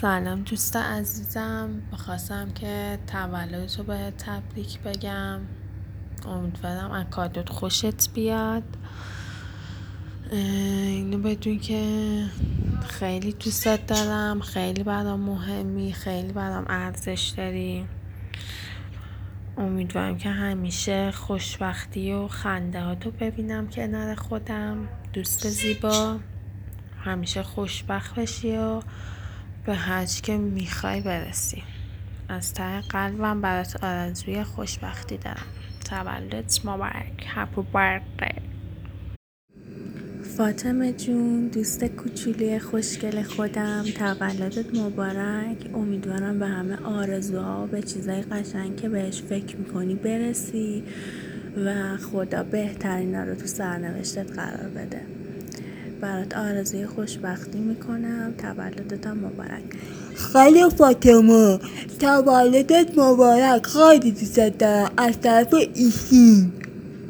سلام دوست عزیزم، بخواستم که تولدتو به تبریک بگم. امیدوارم از کادوت خوشت بیاد. اینو بدون که خیلی دوستت دارم، خیلی برام مهمی، خیلی برام ارزش داری. امیدوارم که همیشه خوشبختی و خنده هاتو ببینم کنار خودم. دوست زیبا، همیشه خوشبخت بشی و به هرچی که میخوای برسی. از ته قلبم برات آرزوی خوشبختی دارم. تولدت مبارک. هپی برثدی. فاطمه جون، دوست کوچولی خوشگل خودم، تولدت مبارک. امیدوارم به همه آرزوها و به چیزای قشنگ که بهش فکر میکنی برسی و خدا بهترینا رو تو سرنوشتت قرار بده. برات آرزوی خوشبختی میکنم. تولدت مبارک. خاله فاطمه، تولدت مبارک. خیلی دوست دارم. از طرف ایشین.